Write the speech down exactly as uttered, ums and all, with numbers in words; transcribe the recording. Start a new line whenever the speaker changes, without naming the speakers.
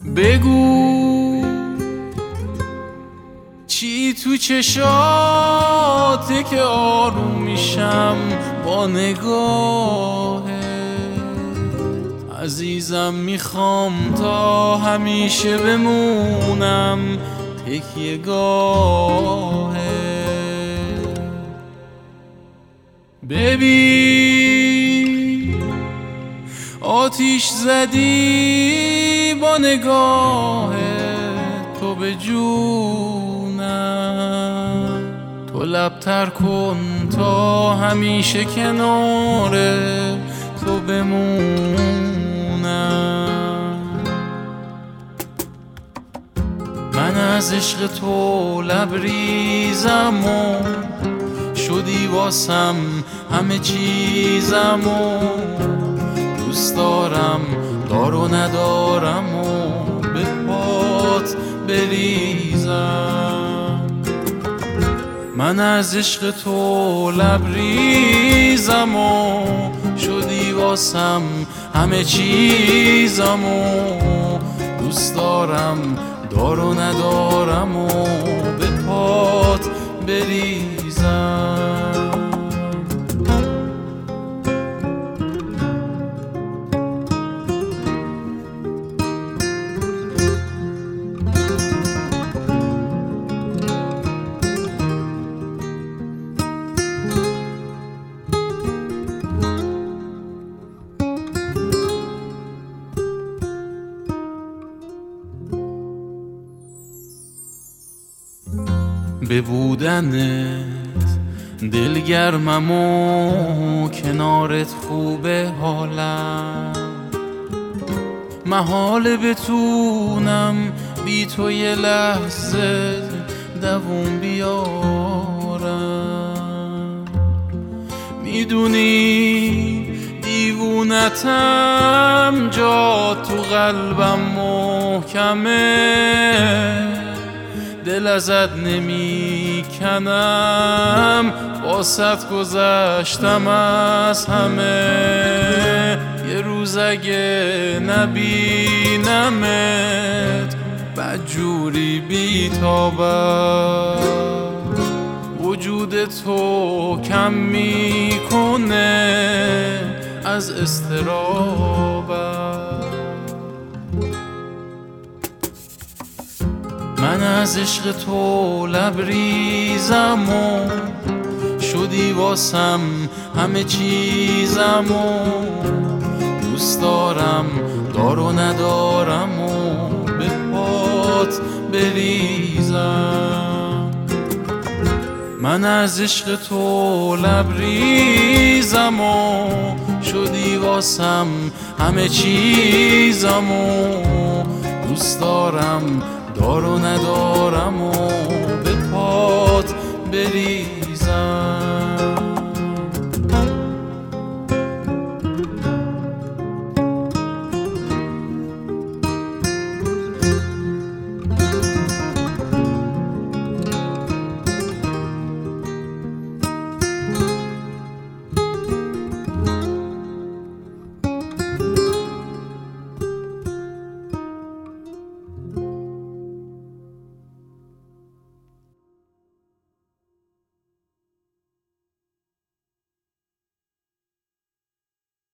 بگو چی تو چشاته که آروم میشم با نگاهت. عزیزم میخوام تا همیشه بمونم تکیه گاهت. ببین آتیش زدی با نگاهت تو به جونم. تو لبتر کن تا همیشه کنار تو بمونم. من از عشق تو لبریزم و شدی واسم همه چیزم و دوست دارم دار و ندارم و به پات بریزم. من از عشق تو لبریزم و شدی واسم همه چیزم و دوست دارم دار و ندارم و به پات بریزم. به بودنت دلگرمم و کنارت خوبه حالم. محاله بتونم بی تو یه لحظه دووم بیارم. میدونی دیوونتم جا تو قلبم محکمه. دل ازت نمی کنم واسط گذشتم از همه. یه روز اگه نبینمت بدجوری بیتابم. وجود تو کم میکنه از اضطرابم. من از عشق تو لبریزم و شدی واسم همه چیزم و دوست دارم دار و ندارم و به پات بریزم. من از عشق تو لبریزم و شدی واسم همه چیزم و دوست دارم دار و ندارم و به پات بریزم.